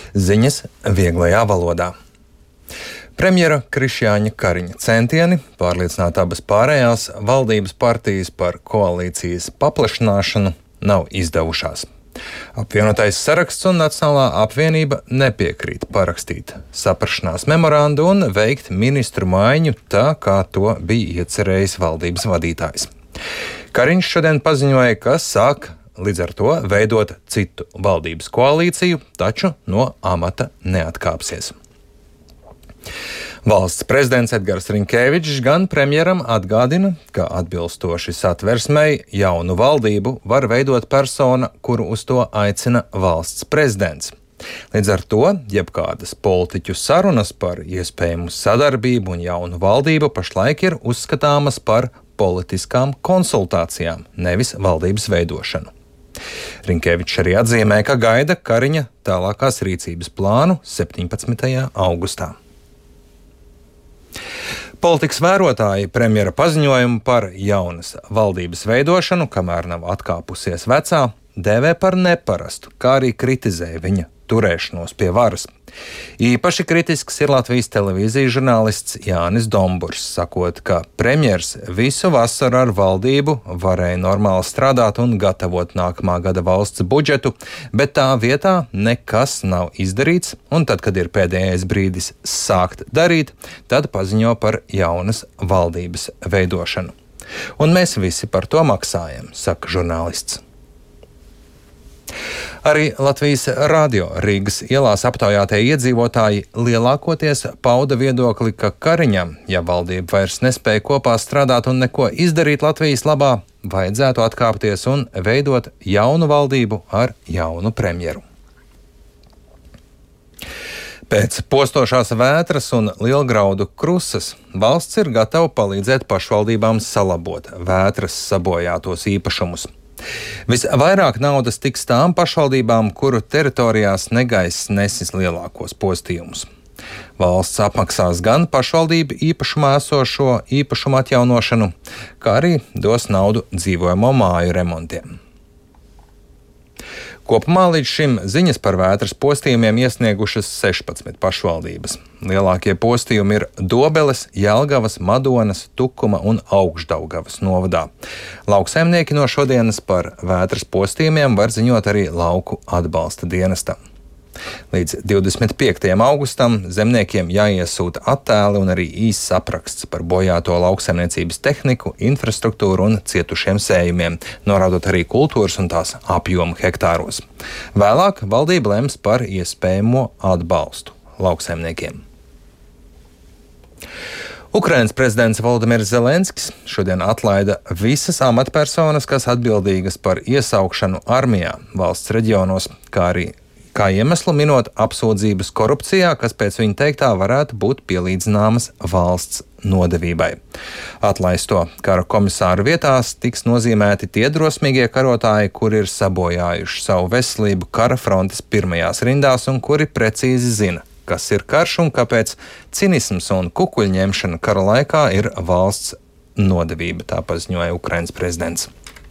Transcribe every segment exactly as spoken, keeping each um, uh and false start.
Ziņas vieglajā valodā. Premjera Krišjāņa Kariņa centieni pārliecināt abas pārējās valdības partijas par koalīcijas paplašināšanu nav izdevušās. Apvienotais saraksts un Nacionālā apvienība nepiekrīt parakstīt saprašanās memorandu un veikt ministru maiņu tā, kā to bija iecerējis valdības vadītājs. Kariņš šodien paziņoja, ka sāk līdz ar to veidot citu valdības koalīciju, taču no amata neatkāpsies. Valsts prezidents Edgars Rinkēvičs gan premjeram atgādina, ka atbilstoši satversmei jaunu valdību var veidot persona, kuru uz to aicina valsts prezidents. Līdz ar to jebkādas politiķu sarunas par iespējamu sadarbību un jaunu valdību pašlaik ir uzskatāmas par politiskām konsultācijām, nevis valdības veidošanu. Rinkēvičs arī atzīmē, ka gaida Kariņa tālākās rīcības plānu septiņpadsmitajā augustā. Politikas vērotāji premjera paziņojumu par jaunas valdības veidošanu, kamēr nav atkāpusies vecā, dēvē par neparastu, kā arī kritizē viņa turēšanos pie varas. Īpaši kritisks ir Latvijas televīzijas žurnālists Jānis Domburs, sakot, ka premjers visu vasaru ar valdību varēja normāli strādāt un gatavot nākamā gada valsts budžetu, bet tā vietā nekas nav izdarīts, un tad, kad ir pēdējais brīdis sākt darīt, tad paziņo par jaunas valdības veidošanu. Un mēs visi par to maksājam, saka žurnālists. Arī Latvijas radio Rīgas ielās aptaujātie iedzīvotāji lielākoties pauda viedokli, ka Kariņam, ja valdība vairs nespēja kopā strādāt un neko izdarīt Latvijas labā, vajadzētu atkāpties un veidot jaunu valdību ar jaunu premjeru. Pēc postošās vētras un lielgraudu krusas valsts ir gatava palīdzēt pašvaldībām salabot vētras sabojātos īpašumus. Visvairāk naudas tiks tām pašvaldībām, kuru teritorijās negaiss nesis lielākos postījumus. Valsts apmaksās gan pašvaldību īpašumā esošo īpašumu atjaunošanu, kā arī dos naudu dzīvojamo māju remontiem. Kopumā līdz šim ziņas par vētras postījumiem iesniegušas sešpadsmit pašvaldības. Lielākie postījumi ir Dobeles, Jelgavas, Madonas, Tukuma un Augšdaugavas novadā. Lauksaimnieki no šodienas par vētras postījumiem var ziņot arī lauku atbalsta dienestam. Līdz divdesmit piektajam augustam zemniekiem jāiesūta attēli un arī īss apraksts par bojāto lauksaimniecības tehniku, infrastruktūru un cietušiem sējumiem, norādot arī kultūras un tās apjomu hektāros. Vēlāk valdība lems par iespējamo atbalstu lauksaimniekiem. Ukrainas prezidents Volodimirs Zelenskis šodien atlaida visas amatpersonas, kas atbildīgas par iesaukšanu armijā valsts reģionos, kā arī kā iemeslu minot apsūdzības korupcijā, kas pēc viņa teiktā varētu būt pielīdzināmas valsts nodevībai. Atlaisto kara komisāru vietās tiks nozīmēti tie drosmīgie karotāji, kuri ir sabojājuši savu veselību kara frontes pirmajās rindās un kuri precīzi zina, kas ir karš un kāpēc cinisms un kukuļņemšana kara laikā ir valsts nodevība, tā paziņoja Ukrainas prezidents.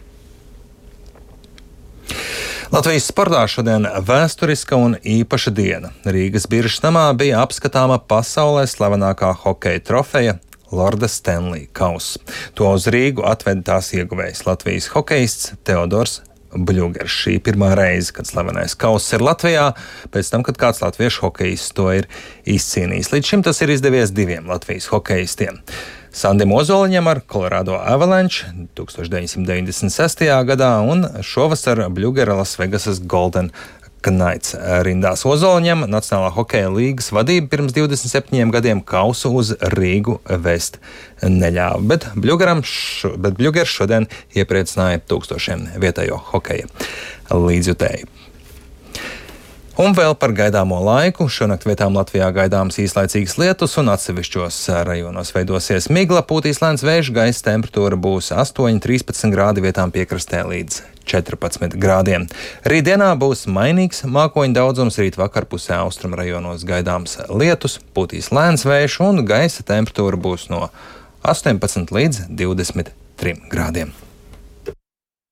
Latvijas sportā šodien vēsturiska un īpaša diena. Rīgas Biržas namā bija apskatāma pasaulē slavenākā hokeja trofeja Lorda Stanley kauss. To uz Rīgu atveda tās ieguvējs Latvijas hokejists Teodors Bļugers. Šī pirmā reize, kad slavenais kauss ir Latvijā, pēc tam, kad kāds latviešu hokejists to ir izcīnījis. Līdz šim tas ir izdevies diviem Latvijas hokejistiem. Sandim Ozoliņam ar Colorado Avalanche tūkstoš deviņsimt deviņdesmit sestajā gadā un šovasar Bļugera Lasvegasas Golden Knights rindās. Ozoliņam Nacionālā hokeja līgas vadība pirms divdesmit septiņiem gadiem kausu uz Rīgu vest neļāva, bet Bļugeram šo, bet Bļugers šodien iepriecināja tūkstošiem vietējo hokeja līdzjutēju. Un vēl par gaidāmo laiku. Šonakt vietām Latvijā gaidāmas īslaicīgas lietus un atsevišķos rajonos veidosies migla, pūtīs lēns vējš, gaisa temperatūra būs astoņi līdz trīspadsmit grādi, vietām piekrastē līdz četrpadsmit grādiem. Rītdienā būs mainīgs mākoņu daudzums, rīt vakarpusē austrumu rajonos gaidāms lietus, pūtīs lēns vējš un gaisa temperatūra būs no astoņpadsmit līdz divdesmit trim grādiem.